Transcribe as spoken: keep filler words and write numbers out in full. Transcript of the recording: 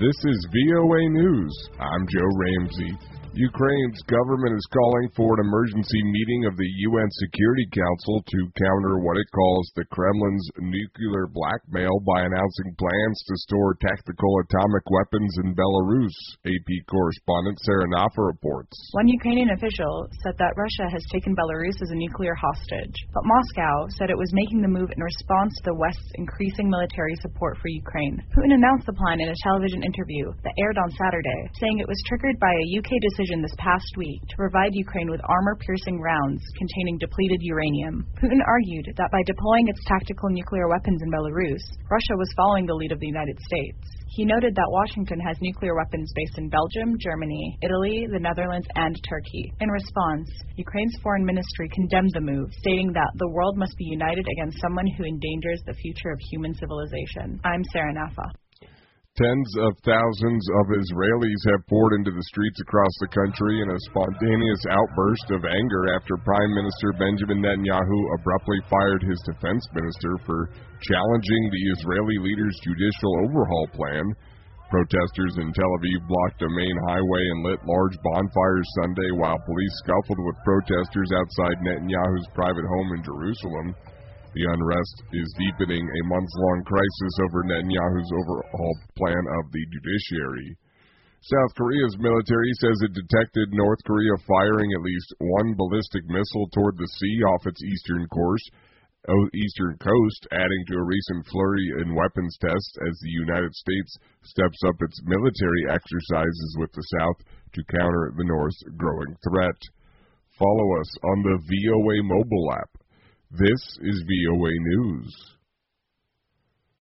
This is V O A News. I'm Joe Ramsey. Ukraine's government is calling for an emergency meeting of the U N Security Council to counter what it calls the Kremlin's nuclear blackmail by announcing plans to store tactical atomic weapons in Belarus, A P correspondent Sarah Naffa reports. One Ukrainian official said that Russia has taken Belarus as a nuclear hostage, but Moscow said it was making the move in response to the West's increasing military support for Ukraine. Putin announced the plan in a television interview that aired on Saturday, saying it was triggered by a U K decision this past week to provide Ukraine with armor-piercing rounds containing depleted uranium. Putin argued that by deploying its tactical nuclear weapons in Belarus, Russia was following the lead of the United States. He noted that Washington has nuclear weapons based in Belgium, Germany, Italy, the Netherlands, and Turkey. In response, Ukraine's foreign ministry condemned the move, stating that the world must be united against someone who endangers the future of human civilization. I'm Sarah Naffa. Tens of thousands of Israelis have poured into the streets across the country in a spontaneous outburst of anger after Prime Minister Benjamin Netanyahu abruptly fired his defense minister for challenging the Israeli leader's judicial overhaul plan. Protesters in Tel Aviv blocked a main highway and lit large bonfires Sunday while police scuffled with protesters outside Netanyahu's private home in Jerusalem. The unrest is deepening a months-long crisis over Netanyahu's overhaul plan of the judiciary. South Korea's military says it detected North Korea firing at least one ballistic missile toward the sea off its eastern course, eastern coast, adding to a recent flurry in weapons tests as the United States steps up its military exercises with the South to counter the North's growing threat. Follow us on the V O A mobile app. This is V O A News.